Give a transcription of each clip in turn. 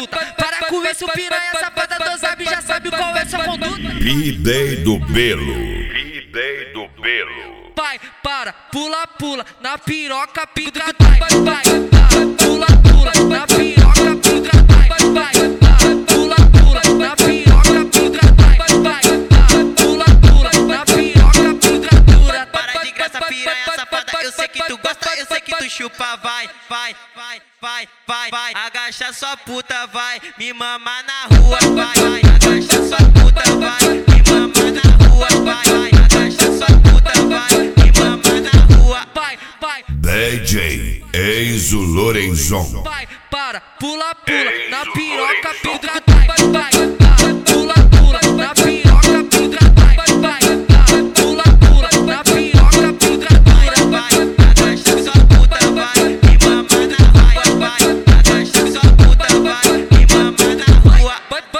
conduta. Para com isso, piranha safada, tu sabe, já sabe qual é sua conduta. Idei do Belo. Idei do Belo. Vai, para, pula, pula, na piroca, pica, vai, vai, pula, pula, na piroca, pica, vai, pula, pula, na piroca, pica, vai, pula, pula, na piroca, pica, dura. Para de graça, piranha safada, eu sei que tu gosta, eu sei que tu chupa, vai, vai, vai, vai, vai, vai, agacha sua puta, vai, me mama na rua, vai, vai, agacha sua puta, vai, me mama na rua, vai, vai, agacha sua puta, vai, me mama na rua, Vai, vai, DJ Enzo Lorenzon. vai, para, pula, pula, na piroca, pica, vai, pula, pula, na piroca, pica, vai, pula, pula, na piroca, pica, dura. vai, agacha sua puta, vai, me mama na rua, vai, agacha sua puta, vai, me mama na rua.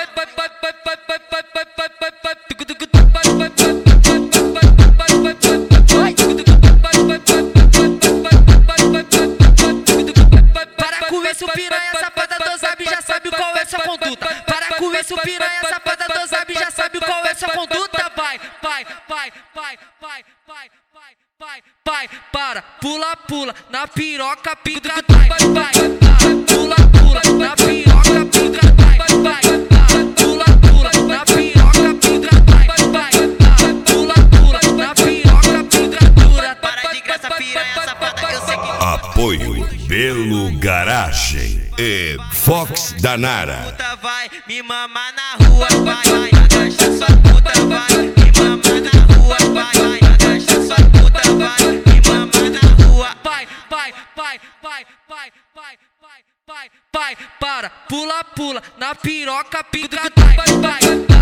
Para com isso, piranha safada, tu sabe, já sabe qual é sua conduta. Para com isso, piranha safada, tu sabe, já sabe qual é sua conduta. Vai, vai, vai, vai, vai, vai, vai, vai, vai, para, pula, pula, na piroca, pica, vai, pula, pula, na piroca, pica, vai, pula, pula, na piroca, pica, vai, pula, pula, na piroca, pica, dura. Para de graça, piranha safada, eu sei que Apoio Belo Garagem e Fox Danara. puta, vai, me mama na rua, vai, vai, agacha sua puta, vai, me mama na rua, vai, vai, agacha sua puta, vai, me mama na rua. Vai, vai, vai, vai, vai, vai, vai, vai, vai, para, pula, pula, na piroca, pica, vai,